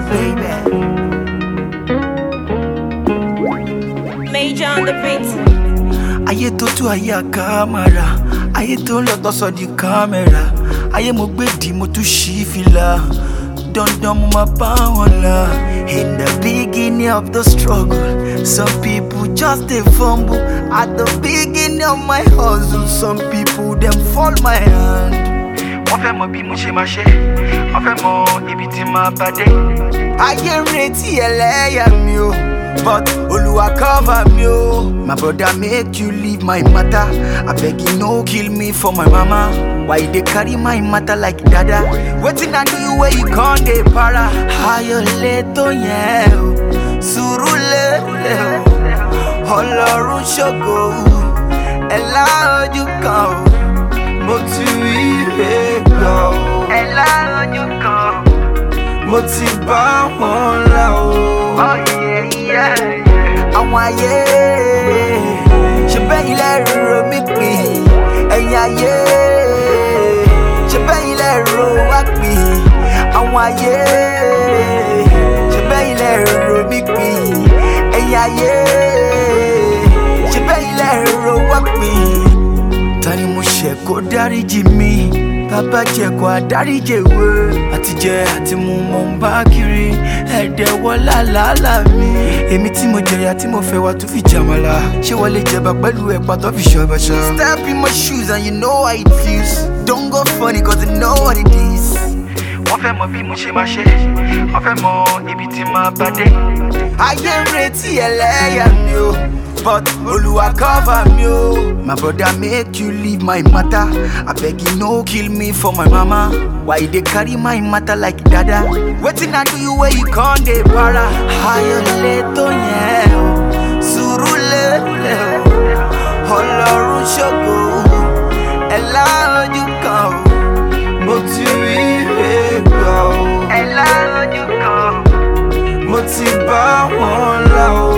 baby. Major on the beat. Ayé tó tú ayé àkàmàrà, ayé tó ń lọ tọ́sọ̀ di kámẹ́rà, ayé mo gbèdì mo tún ṣí fìlà, dandan mo máa bá wọn là. In the beginning of the struggle, some people just dey fumble. At the beginning of my hustle, some people dem fall my hand. Wọ́n fẹ́ mọ bí mo ṣe máa ṣe, wọ́n fẹ́ mọ ibi tí màá bá dé. Ayé ń retí ẹlẹ́yà mi o, but Olúwa cover me o. My brother make you leave my matter, abeg you no kill me for my mama. Why you dey carry my matter like dada? Wetin I do you wey you con dey para? Ayọ̀ lè tó yẹn o, sùúrù lè o, Ọlọ́run ṣògo ẹ̀là ojú kan o, mo ti rí ẹ̀gbọ́ o. Ẹ̀là ojú kan mo ti bá wọn là o. Àwọn ayé ṣe bẹ́yìn lẹ́rù mi pín, ẹ̀yin ayé ṣe bẹ́yìn lẹ́rù wá pín. Àwọn ayé ṣe bẹ́yìn lẹ́rù mi pín, ẹ̀yin ayé ṣe bẹ́yìn lẹ́rù wá pín. Ta ni mo ṣẹ̀ kó dáríjì mi? Bàbá jẹ́ kó àdáríjèwé, àtijẹ àti mu mò ń bá kiri, ẹ̀dẹ̀ wọlá làálà mi. Èmi tí mo jẹ̀yà tí mo fẹ́ wá tún fi jàmàlà, ṣé wọ́n lè jẹba pẹ̀lú ẹ̀pà tó fi ṣọ̀bàṣà? Step in my shoes and you know how it feels. Don't go funny cause you know what it is. Wọ́n fẹ́ mọ bí mo ṣe máa ṣe, wọ́n fẹ́ mọ ibi tí màá bá dé. Ayé ń retí ẹlẹ́yà mi o, but Olúwa cover me o. My brother make you leave my matter, abeg you no kill me for my mama. Why you dey carry my matter like dada? Wetin I do you wey you con dey para? Ayọ̀ lè tó yẹn o, sùúrù lè o, Ọlọ́run ṣògo ẹ̀là ojú kan o, mo ti rí ẹ̀gbọ́ o. Ẹ̀là ojú kan mo ti bá wọn là o.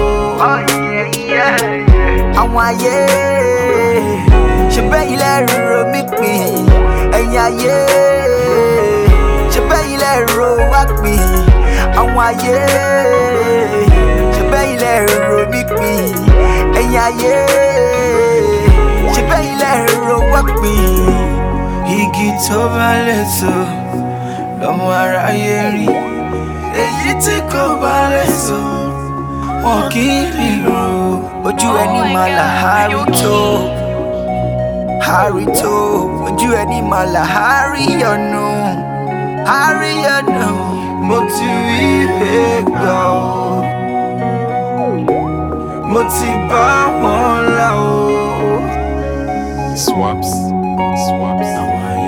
Àwọn ayé ṣe bẹ́yìn lẹ́rù mi pín, ẹ̀yin ayé ṣe bẹ́yìn lẹ́rù wá pín. Àwọn ayé ṣe bẹ́yìn lẹ́rù mi pín, ẹ̀yin ayé ṣe bẹ́yìn lẹ́rù wá pín. Igi tó bá lẹ́so lọ́mọ aráyé rí, èyí tí kò bá lẹ́so wọn kì í ríro. Ojú ẹni máa là hárí tó, ojú ẹni máa là hárí ọ̀nà. Mo ti rí ẹ̀gbọ́ o, mo ti bá wọn là o. Swaps.